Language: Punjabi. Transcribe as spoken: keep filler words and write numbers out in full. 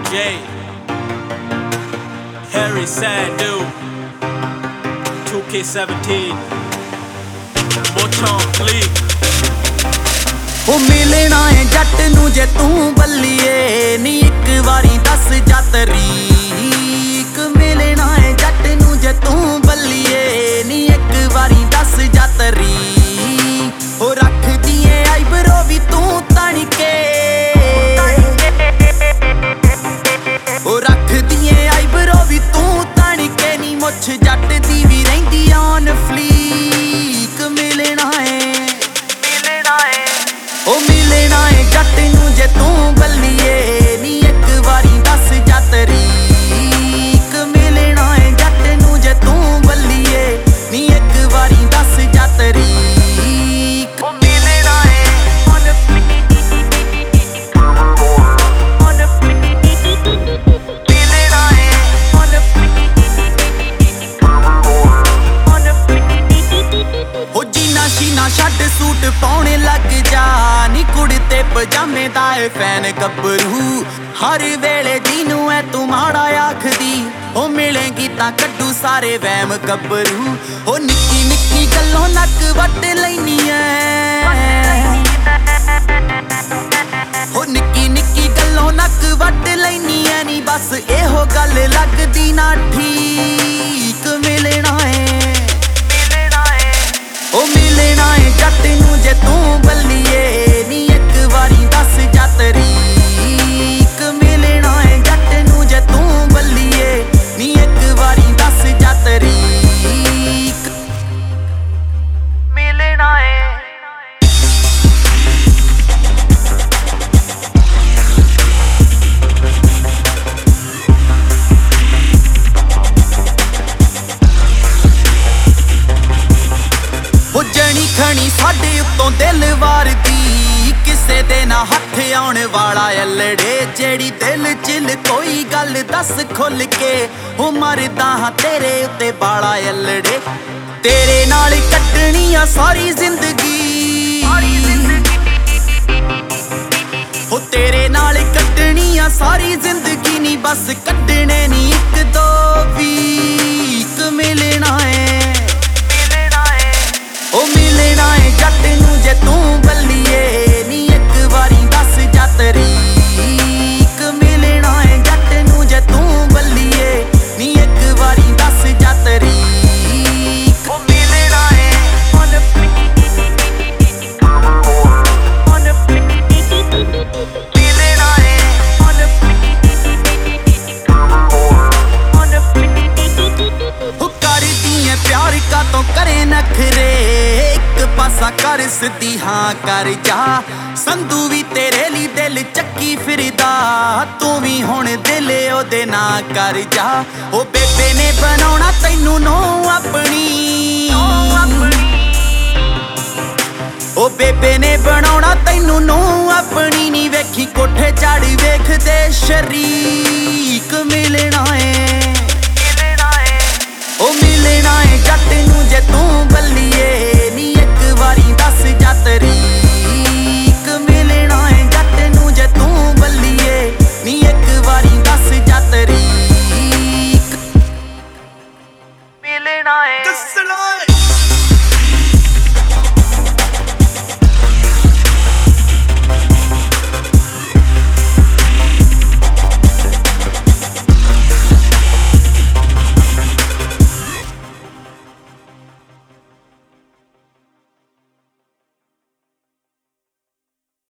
J, Harry Sandu, two K seventeen, Motown Fleet. ਉਹ ਮਿਲਣਾ ਏ ਜੱਟ ਨੂੰ ਜੇ ਤੂੰ ਬੱਲੀਏ ਨੀ ਇੱਕ ਵਾਰੀ ਦੱਸ ਜਾ ਤਰੀਕ ਮਿਲਣਾ ਏ ਜੱਟ ਨੂੰ ਜੇ ਤੂੰ ਬੱਲੀਏ ਨੀ ਇੱਕ ਵਾਰੀ ਦੱਸ ਜਾ ਤਰੀਕ ਉਹ ਰੱਖਦੀ ਏ ਆਈਬਰੋ ਵੀ ਤੂੰ ਤਣ ਕੇ ਉਹ ਰੱਖਦੀ ਏ ਆਈਬਰੋ ਵੀ ਤੂੰ ਤਣ ਕੇ ਨੀ ਮੁੱਛ ਜੱਟ ਦੀ ਵੀ ਰਹਿੰਦੀ ਔਨ ਫਲੀਕ ਮਿਲਣਾ ਏ ਮਿਲਣਾ ਏ ਉਹ ਮਿਲਣਾ ਏ ਜੱਟ ਨੂੰ ਜੇ ਤੂੰ ਬੱਲੀਏ ਨੀ ਇੱਕ ਵਾਰੀ ਦੱਸ ਜਾ ਤਰੀਕ ਮਿਲਣਾ ਏ ਜੱਟ ਨੂੰ ਜੇ ਤੂੰ ਬੱਲੀਏ ਨੀ ਇੱਕ ਵਾਰੀ ਦੱਸ ਜਾ ਤਰੀਕ ਉਹ ਮਿਲਣਾ ਏ on the on the ਮਿਲਣਾ ਏ on the on the ਹੋ ਜੀਨਾ ਸ਼ੀਨਾ ਛੱਡ ਸੂਟ ਪਾਉਣੇ ਲੱਗ ਜਾ ਨੀ ਕੁੜਤੇ ਪਜਾਮੇ ਦਾ ਏ ਫੈਨ ਗੱਭਰੂ ਹਰ ਵੇਲੇ ਜਿਹਨੂੰ ਐ ਤੂੰ ਮਾੜਾ ਆਖਦੀ ਉਹ ਮਿਲੇਗੀ ਤਾਂ ਕੱਢੂ ਸਾਰੇ ਵਹਿਮ ਗੱਭਰੂ ਉਹ ਨਿੱਕੀ ਨਿੱਕੀ ਗੱਲੋਂ ਨੱਕ ਵੱਟ ਲੈਨੀ ਐ ਉਹ ਨਿੱਕੀ ਨਿੱਕੀ ਗੱਲੋਂ ਨੱਕ ਵੱਟ ਲੈਨੀ ਐ ਨੀ ਬਸ ਇਹੋ ਗੱਲ ਲੱਗਦੀ ਨਾ ਠੀਕ ਮਿਲਣਾ ਏ ਮਿਲਣਾ ਏ ਉਹ ਮਿਲਣਾ ਏ ਜੱਟ ਨੂੰ ਜੇ ਤੂੰ ਬੱਲੀਏ ਨੀ ਇੱਕ ਵਾਰੀ ਦੱਸ ਜਾ ਤਰੀਕ ਮਿਲਣਾ ਏ ਜੱਟ ਨੂੰ ਜੇ ਤੂੰ ਬੱਲੀਏ ਨੀ ਇੱਕ ਵਾਰੀ ਦੱਸ ਜਾ ਤਰੀਕ ਮਿਲਣਾ ਏ ਉਹ ਜਣੀ ਖਣੀ ਸਾਡੇ ਉੱਤੋਂ ਦਿਲ ਵਾਰਦੀ ਕਿਸੇ ਦੇ ਨਾ ਹੱਥ ਆਉਣ ਵਾਲਾ ਐਲੜੇ ਜਿਹੜੀ ਦਿਲ ਚ ਕੋਈ ਗੱਲ ਦੱਸ ਖੁੱਲ ਕੇ ਉਹ ਮਰਦਾ ਹਾਂ ਤੇਰੇ ਉੱਤੇ ਬਾਲਾ ਐਲੜੇ ਤੇਰੇ ਨਾਲ ਕੱਟਣੀ ਆ ਸਾਰੀ ਜ਼ਿੰਦਗੀ ਉਹ ਤੇਰੇ ਨਾਲ ਕੱਟਣੀ ਆ ਸਾਰੀ ਜ਼ਿੰਦਗੀ ਨੀ ਬਸ ਕੱਢਣੇ ਨੀ ਇੱਕ ਦੋ ਵੀਕ ਮਿਲਣਾ ਏ ਉਹ ਮਿਲਣਾ ਏ ਜੱਟ ਨੂੰ ਜੇ ਤੂੰ ਬੱਲੀਏ ਨੀ ਇੱਕ ਵਾਰੀ ਦੱਸ ਜਾ ਤਰੀਕ ਮਿਲਣਾ ਏ ਜੱਟ ਨੂੰ ਜੇ ਤੂੰ ਬੱਲੀਏ ਨੀ ਇੱਕ ਵਾਰੀ ਦੱਸ ਜਾ ਤਰੀਕ ਉਹ ਮਿਲਣਾ ਏ on the on the ਮਿਲਣਾ ਏ on the on the ਉਹ ਕਰਦੀ ਏ ਪਿਆਰ ਕਾ ਤੋਂ ਕਰੇ ਨਖਰੇ ਪਾਸਾ ਕਰ ਸਿੱਧੀ ਹਾਂ ਕਰ ਜਾ ਸੰਧੂ ਵੀ ਤੇਰੇ ਲਈ ਦਿਲ ਚੱਕੀ ਫਿਰਦਾ ਤੂੰ ਵੀ ਹੁਣ ਦਿਲ ਉਹਦੇ ਨਾਂ ਕਰ ਜਾ ਉਹ ਬੇਬੇ ਨੇ ਬਣਾਉਣਾ ਤੈਨੂੰ ਨੋ ਆਪਣੀ ਉਹ ਬੇਬੇ ਨੇ ਬਣਾਉਣਾ ਤੈਨੂੰ ਨੋ ਆਪਣੀ ਨੀ ਵੇਖੀ ਕੋਠੇ ਚੜ ਵੇਖਦੇ ਸ਼ਰੀਕ ਮਿਲਣਾ ਏ ਮਿਲਣਾ ਏ ਉਹ ਮਿਲਣਾ ਏ ਜੱਟ ਨੂੰ